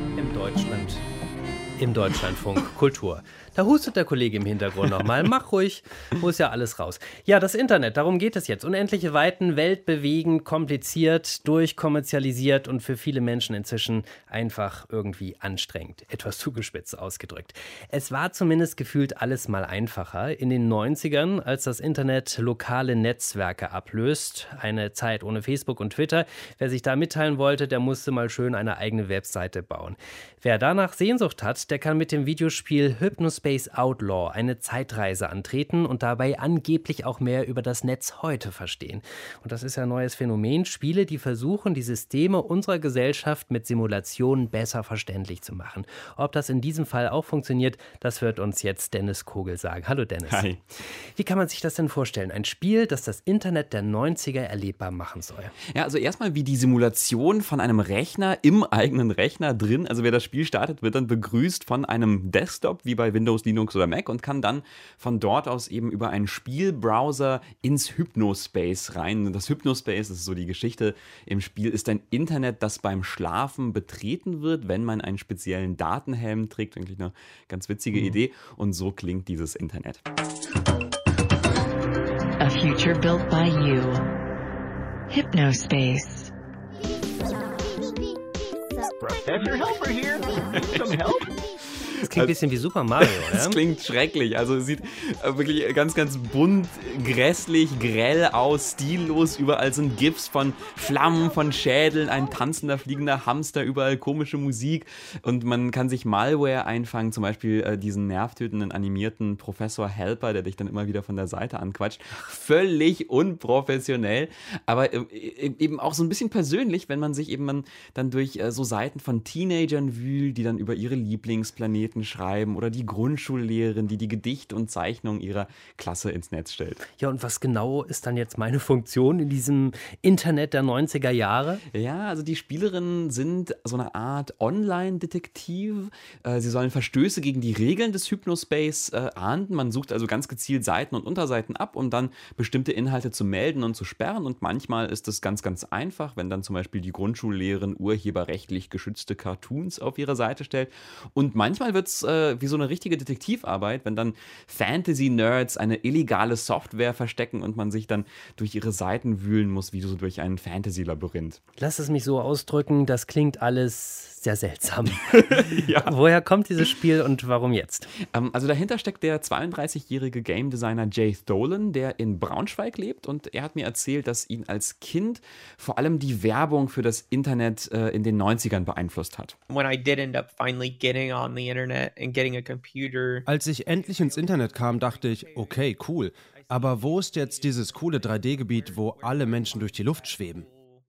im Deutschlandfunk Kultur. Da hustet der Kollege im Hintergrund nochmal. Mach ruhig, muss ja alles raus. Ja, das Internet, darum geht es jetzt. Unendliche Weiten, weltbewegend, kompliziert, durchkommerzialisiert und für viele Menschen inzwischen einfach irgendwie anstrengend. Etwas zugespitzt ausgedrückt. Es war zumindest gefühlt alles mal einfacher. In den 90ern, als das Internet lokale Netzwerke ablöst. Eine Zeit ohne Facebook und Twitter. Wer sich da mitteilen wollte, der musste mal schön eine eigene Webseite bauen. Wer danach Sehnsucht hat, der kann mit dem Videospiel Hypnospace Outlaw eine Zeitreise antreten und dabei angeblich auch mehr über das Netz heute verstehen. Und das ist ja ein neues Phänomen. Spiele, die versuchen, die Systeme unserer Gesellschaft mit Simulationen besser verständlich zu machen. Ob das in diesem Fall auch funktioniert, das wird uns jetzt Dennis Kogel sagen. Hallo Dennis. Hi. Wie kann man sich das denn vorstellen? Ein Spiel, das das Internet der 90er erlebbar machen soll. Ja, also erstmal wie die Simulation von einem Rechner im eigenen Rechner drin. Also wer das Spiel startet, wird dann begrüßt von einem Desktop, wie bei Windows, Linux oder Mac, und kann dann von dort aus eben über einen Spielbrowser ins Hypnospace rein. Das Hypnospace, das ist so die Geschichte im Spiel, ist ein Internet, das beim Schlafen betreten wird, wenn man einen speziellen Datenhelm trägt. Eigentlich eine ganz witzige Idee. Und so klingt dieses Internet. A future built by you. Hypnospace. Professor Helper here. Some help? Das klingt ein bisschen wie Super Mario, oder? Das klingt schrecklich. Also es sieht wirklich ganz, ganz bunt, grässlich, grell aus, stillos. Überall sind GIFs von Flammen, von Schädeln, ein tanzender, fliegender Hamster, überall komische Musik. Und man kann sich Malware einfangen, zum Beispiel diesen nervtötenden animierten Professor Helper, der dich dann immer wieder von der Seite anquatscht. Völlig unprofessionell, aber eben auch so ein bisschen persönlich, wenn man sich eben dann durch so Seiten von Teenagern wühlt, die dann über ihre Lieblingsplaneten schreiben, oder die Grundschullehrerin, die Gedichte und Zeichnungen ihrer Klasse ins Netz stellt. Ja, und was genau ist dann jetzt meine Funktion in diesem Internet der 90er Jahre? Ja, also die Spielerinnen sind so eine Art Online-Detektiv. Sie sollen Verstöße gegen die Regeln des Hypnospace ahnden. Man sucht also ganz gezielt Seiten und Unterseiten ab, um dann bestimmte Inhalte zu melden und zu sperren. Und manchmal ist es ganz, ganz einfach, wenn dann zum Beispiel die Grundschullehrerin urheberrechtlich geschützte Cartoons auf ihre Seite stellt. Und manchmal wird es wie so eine richtige Detektivarbeit, wenn dann Fantasy-Nerds eine illegale Software verstecken und man sich dann durch ihre Seiten wühlen muss, wie so durch ein Fantasy-Labyrinth. Lass es mich so ausdrücken, das klingt alles sehr seltsam. Ja. Woher kommt dieses Spiel und warum jetzt? Also dahinter steckt der 32-jährige Game Designer Jay Tholen, der in Braunschweig lebt, und er hat mir erzählt, dass ihn als Kind vor allem die Werbung für das Internet in den 90ern beeinflusst hat. When I did end up finally getting on the internet and getting a computer. Als ich endlich ins Internet kam, dachte ich, okay, cool, aber wo ist jetzt dieses coole 3D-Gebiet, wo alle Menschen durch die Luft schweben?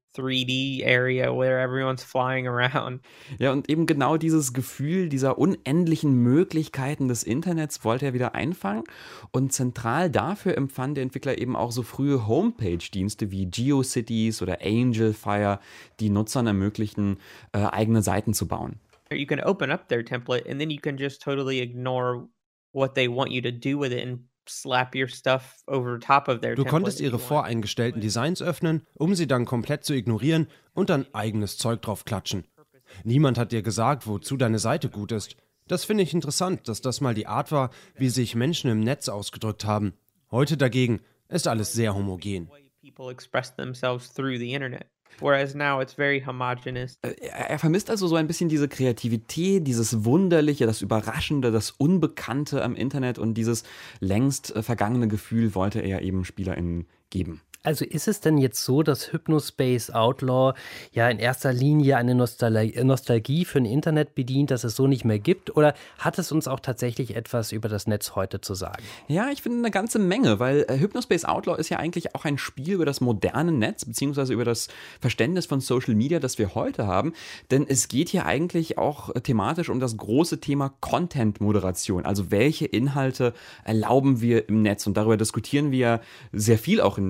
3D area where everyone's flying around. Ja, und eben genau dieses Gefühl dieser unendlichen Möglichkeiten des Internets wollte er wieder einfangen. Und zentral dafür empfand der Entwickler eben auch so frühe Homepage-Dienste wie GeoCities oder Angelfire, die Nutzern ermöglichen, eigene Seiten zu bauen. You can open up their template and then you can just totally ignore what they want you to do with it and slap your stuff over top of their template. Du konntest ihre voreingestellten Designs öffnen, um sie dann komplett zu ignorieren und dann eigenes Zeug drauf klatschen. Niemand hat dir gesagt, wozu deine Seite gut ist. Das finde ich interessant, dass das mal die Art war, wie sich Menschen im Netz ausgedrückt haben. Heute dagegen ist alles sehr homogen. People express themselves through the internet. Whereas now it's very homogeneous. Er vermisst also so ein bisschen diese Kreativität, dieses Wunderliche, das Überraschende, das Unbekannte am Internet, und dieses längst vergangene Gefühl wollte er eben SpielerInnen geben. Also ist es denn jetzt so, dass Hypnospace Outlaw ja in erster Linie eine Nostalgie für ein Internet bedient, das es so nicht mehr gibt? Oder hat es uns auch tatsächlich etwas über das Netz heute zu sagen? Ja, ich finde eine ganze Menge, weil Hypnospace Outlaw ist ja eigentlich auch ein Spiel über das moderne Netz, beziehungsweise über das Verständnis von Social Media, das wir heute haben. Denn es geht hier eigentlich auch thematisch um das große Thema Content-Moderation. Also welche Inhalte erlauben wir im Netz? Und darüber diskutieren wir sehr viel auch in dieser Sendung.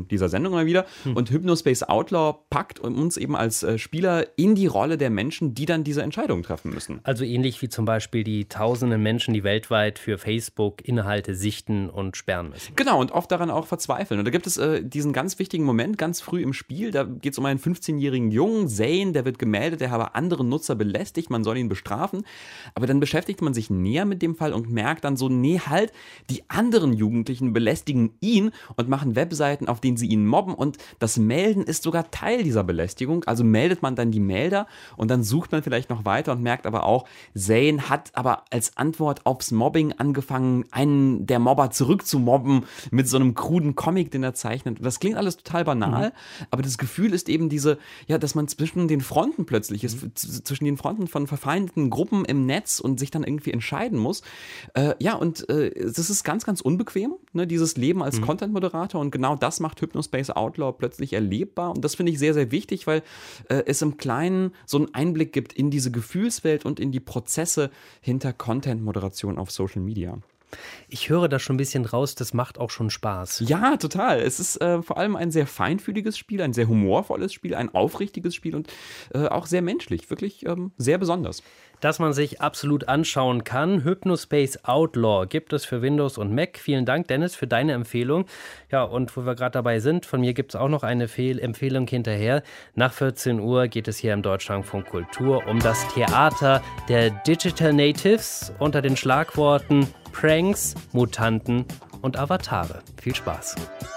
Sendung immer wieder. Und Hypnospace Outlaw packt uns eben als Spieler in die Rolle der Menschen, die dann diese Entscheidungen treffen müssen. Also ähnlich wie zum Beispiel die tausenden Menschen, die weltweit für Facebook Inhalte sichten und sperren müssen. Genau, und oft daran auch verzweifeln. Und da gibt es diesen ganz wichtigen Moment, ganz früh im Spiel, da geht es um einen 15-jährigen Jungen, Zane, der wird gemeldet, der habe andere Nutzer belästigt, man soll ihn bestrafen. Aber dann beschäftigt man sich näher mit dem Fall und merkt dann so, nee, halt, die anderen Jugendlichen belästigen ihn und machen Webseiten, auf denen sie ihn mobben, und das Melden ist sogar Teil dieser Belästigung. Also meldet man dann die Melder und dann sucht man vielleicht noch weiter und merkt aber auch, Zane hat aber als Antwort aufs Mobbing angefangen, einen der Mobber zurückzumobben mit so einem kruden Comic, den er zeichnet. Und das klingt alles total banal, aber das Gefühl ist eben dass man zwischen den Fronten plötzlich ist, zwischen den Fronten von verfeindeten Gruppen im Netz und sich dann irgendwie entscheiden muss. Das ist ganz, ganz unbequem, ne, dieses Leben als Content-Moderator, und genau das macht Hypnospace Outlaw plötzlich erlebbar, und das finde ich sehr, sehr wichtig, weil es im Kleinen so einen Einblick gibt in diese Gefühlswelt und in die Prozesse hinter Content-Moderation auf Social Media. Ich höre da schon ein bisschen raus, das macht auch schon Spaß. Ja, total. Es ist vor allem ein sehr feinfühliges Spiel, ein sehr humorvolles Spiel, ein aufrichtiges Spiel und auch sehr menschlich, wirklich sehr besonders. Dass man sich absolut anschauen kann. Hypnospace Outlaw gibt es für Windows und Mac. Vielen Dank, Dennis, für deine Empfehlung. Ja, und wo wir gerade dabei sind, von mir gibt es auch noch eine Empfehlung hinterher. Nach 14 Uhr geht es hier im Deutschlandfunk Kultur um das Theater der Digital Natives unter den Schlagworten Pranks, Mutanten und Avatare. Viel Spaß.